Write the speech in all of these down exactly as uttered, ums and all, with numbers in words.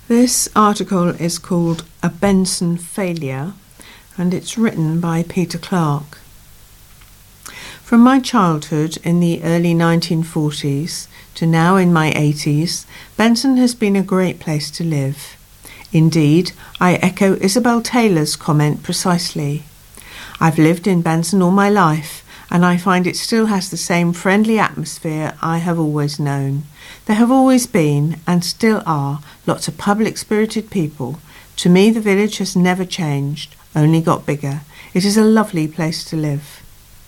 This article is called A Benson Failure, and it's written by Peter Clark. From my childhood in the early nineteen forties to now in my eighties, Benson has been a great place to live. Indeed, I echo Isabel Taylor's comment precisely. I've lived in Benson all my life, and I find it still has the same friendly atmosphere I have always known. There have always been, and still are, lots of public-spirited people. To me, the village has never changed, only got bigger. It is a lovely place to live.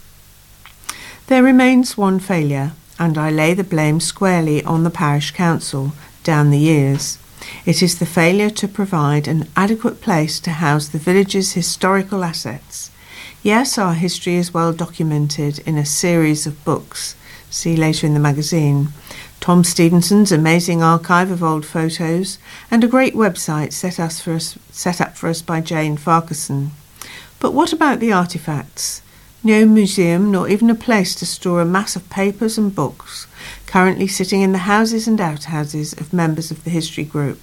There remains one failure, and I lay the blame squarely on the parish council down the years. It is the failure to provide an adequate place to house the village's historical assets. Yes, our history is well documented in a series of books. See later in the magazine. Tom Stevenson's amazing archive of old photos, and a great website set, us for us, set up for us by Jane Farquharson. But what about the artefacts? No museum, nor even a place to store a mass of papers and books, currently sitting in the houses and outhouses of members of the history group.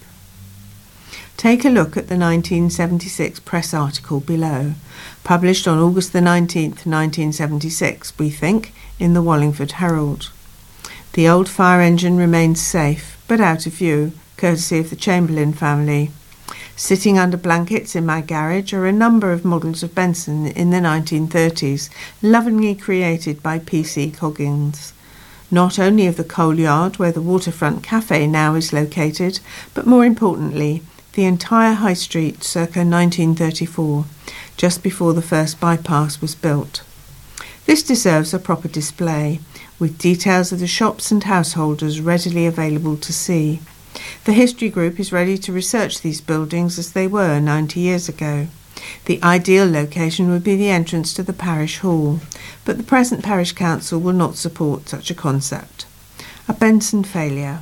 Take a look at the nineteen seventy-six press article below, published on August the nineteenth, nineteen seventy-six, we think, in the Wallingford Herald. The old fire engine remains safe, but out of view, courtesy of the Chamberlain family. Sitting under blankets in my garage are a number of models of Benson in the nineteen thirties, lovingly created by P C Coggins. Not only of the coal yard where the waterfront cafe now is located, but more importantly, the entire High Street circa nineteen thirty-four, just before the first bypass was built. This deserves a proper display, with details of the shops and householders readily available to see. The history group is ready to research these buildings as they were ninety years ago. The ideal location would be the entrance to the parish hall, but the present parish council will not support such a concept. A Benson failure.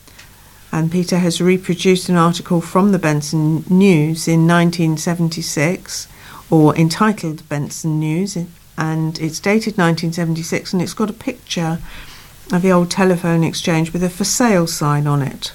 And Peter has reproduced an article from the Benson News in nineteen seventy-six, or entitled Benson News, and it's dated nineteen seventy-six, and it's got a picture of the old telephone exchange with a for sale sign on it.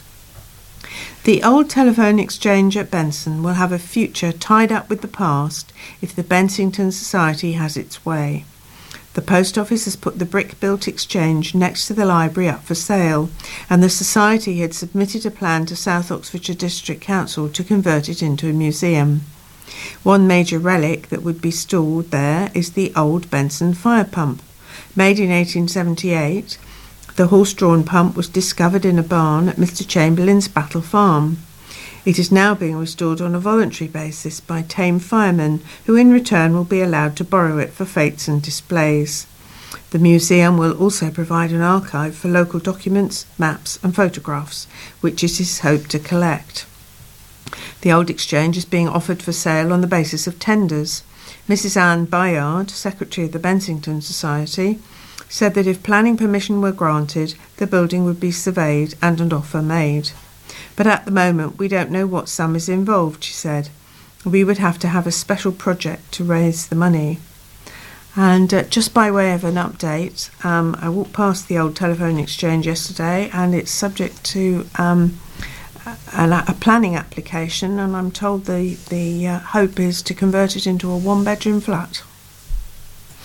The old telephone exchange at Benson will have a future tied up with the past if the Bensington Society has its way. The post office has put the brick-built exchange next to the library up for sale, and the Society had submitted a plan to South Oxfordshire District Council to convert it into a museum. One major relic that would be stored there is the old Benson fire pump. Made in eighteen seventy-eight, the horse-drawn pump was discovered in a barn at Mister Chamberlain's Battle Farm. It is now being restored on a voluntary basis by tame firemen, who in return will be allowed to borrow it for fetes and displays. The museum will also provide an archive for local documents, maps and photographs, which it is hoped to collect. The old exchange is being offered for sale on the basis of tenders. Missus Anne Bayard, Secretary of the Bensington Society, said that if planning permission were granted, the building would be surveyed and an offer made. But at the moment we don't know what sum is involved, she said. We would have to have a special project to raise the money. And uh, just by way of an update, um, I walked past the old telephone exchange yesterday, and it's subject to um, a, a planning application, and I'm told the, the uh, hope is to convert it into a one-bedroom flat.